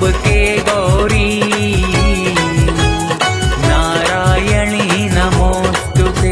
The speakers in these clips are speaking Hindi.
सबके गौरी नारायणी नमोस्तुते।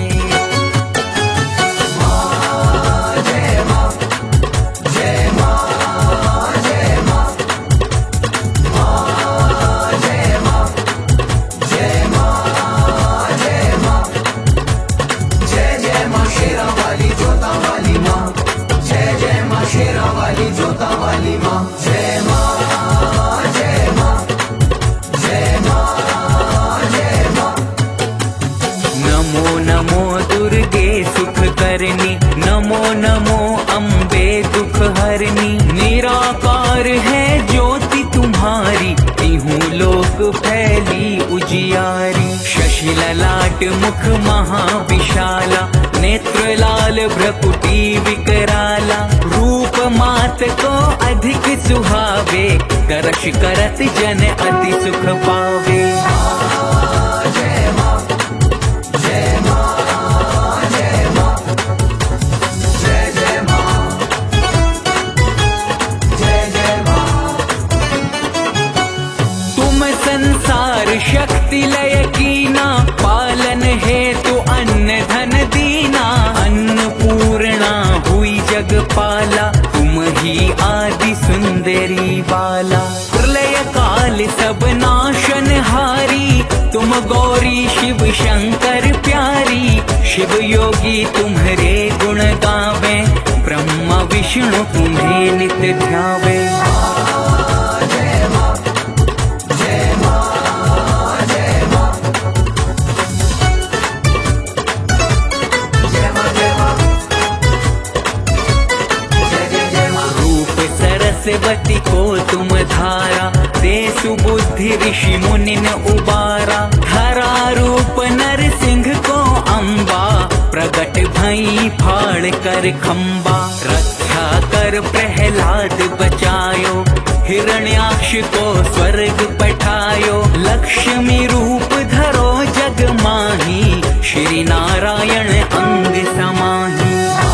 नमो नमो अम्बे दुख हरनी, निराकार है ज्योति तुम्हारी, तिहु लोक फैली उजियारी। शशि ललाट मुख महाविशाला, नेत्र लाल भ्रकुटी विकराला, रूप मात को अधिक सुहावे, करश करत जन अति सुख पावे। संसार शक्ति लय कीना, पालन हेतु अन्न धन दीना, अन्नपूर्णा हुई जगपाला, तुम ही आदि सुंदरी बाला। प्रलय काल सब नाशन हारी, तुम गौरी शिव शंकर प्यारी, शिव योगी तुम्हारे गुण गावे, ब्रह्मा विष्णु तुम्हें नित ध्यावे। सरस्वती को तुम धारा, दे सुबुद्धि ऋषि मुनिन उबारा, धरा रूप नरसिंह को अम्बा, प्रगट भई फाड़ कर खम्बा, रक्षा कर प्रहलाद बचायो, हिरण्याक्ष को स्वर्ग पठायो, लक्ष्मी रूप धरो जग माही, श्री नारायण अंग समाही।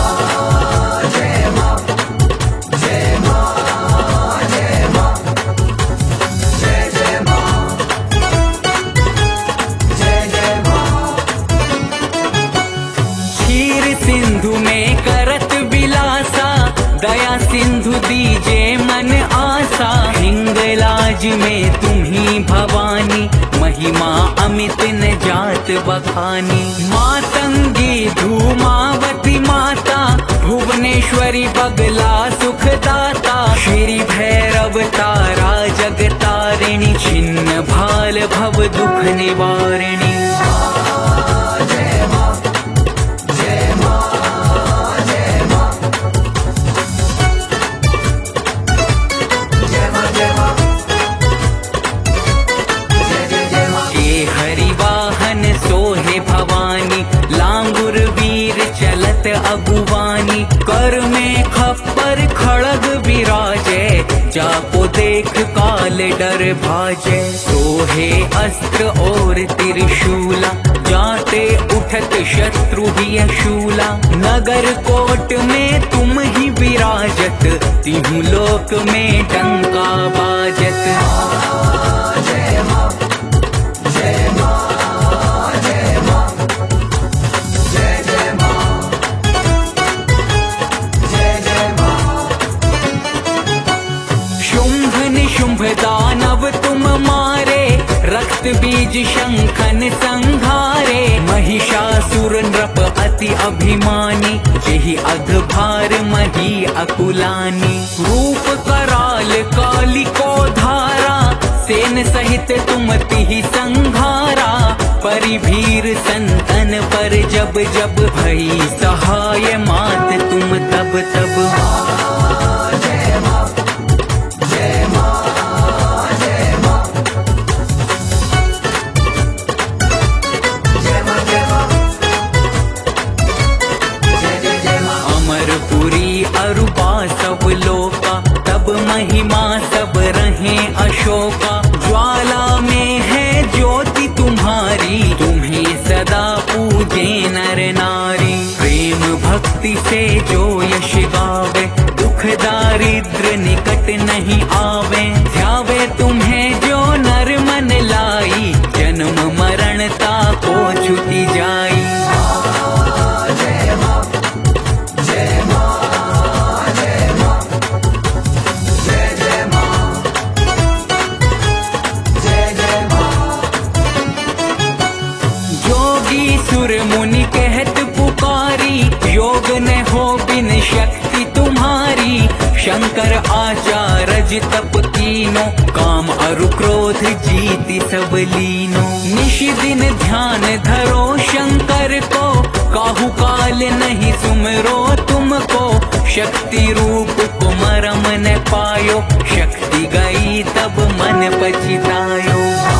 सिंधु में करत बिलासा, दया सिंधु दीजे मन आसा, हिंगलाज में तुम्ही भवानी, महिमा अमित न जात बखानी। मातंगी धूमावती माता, भुवनेश्वरी बगला सुखदाता, श्री भैरव तारा जगतारिणी, छिन्न भाल भव दुख निवारिणी। सोहे भवानी, लांगुर वीर चलत अगुवानी, कर में खप्पर खड़ग विराजे, जाको देख काल डर भाजे। सोहे अस्त्र और त्रिशूला, जाते उठत शत्रु ही शूला, नगर कोट में तुम ही विराजत, तिहु लोक में डंका बाजत। जय मां जय मां दानव तुम मारे, रक्त बीज शंखन संहारे, महिषासुर नृप अति अभिमानी, जेहि अघभार मही अकुलानी। रूप कराल काली को धारा, सेन सहित तुम तिहि संघारा, परिभीर संतन पर जब जब, भई सहाय मात तुम तब तब। जय मां जय मां सब लोका, तब महिमा सब रहे अशोका, ज्वाला में है ज्योति तुम्हारी, तुम्हें सदा पूजे नर नारी। प्रेम भक्ति से जो यश गावे, दुख दारिद्र निकट नहीं आवे, ध्यावे शंकर आचारज तप कीनो, काम अरु क्रोध जीति सब लीनो। निश दिन ध्यान धरो शंकर को, काहू काल नहीं सुमरो तुमको। शक्ति रूप को मरम न पायो, शक्ति गई तब मन पछतायो।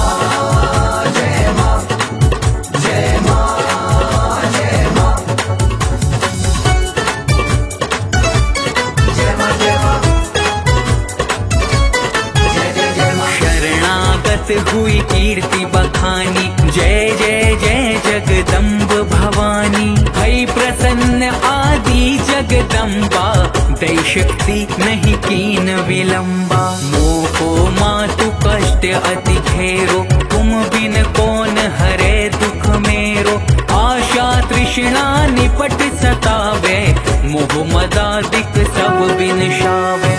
हुई कीर्ति बखानी, जय जय जय जगदम्ब भवानी। हई प्रसन्न आदि जगदम्बा, दै शक्ति नहीं कीन विलंबा। मोहो मातु कष्ट अति घेरो, तुम बिन कौन हरे दुख मेरो। आशा तृष्णा निपट सतावे, मोह मदादिक सब बिनशावे।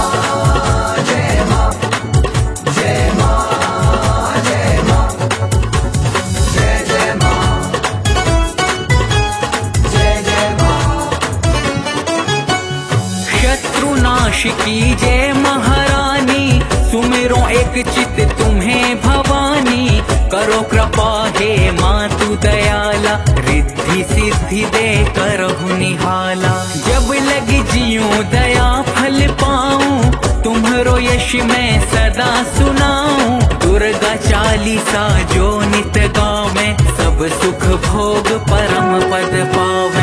की जय महारानी, सुमिरो एक चित तुम्हें भवानी। करो कृपा हे मातु दयाला, रिद्धि सिद्धि दे करहु निहाला। जब लग जियो दया फल पाऊं, तुम्हारो यश मैं सदा सुनाऊं। दुर्गा चालीसा जो नित गावे, सब सुख भोग परम पद पावे।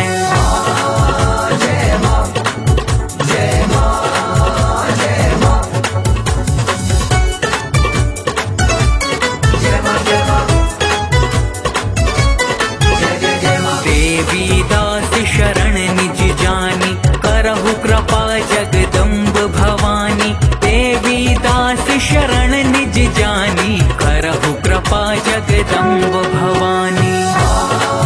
शरण निज जानी, करहु कृपा जगदम्ब भवानी। देवी दास शरण निज जानी, करहु कृपा जगदम्ब भवानी।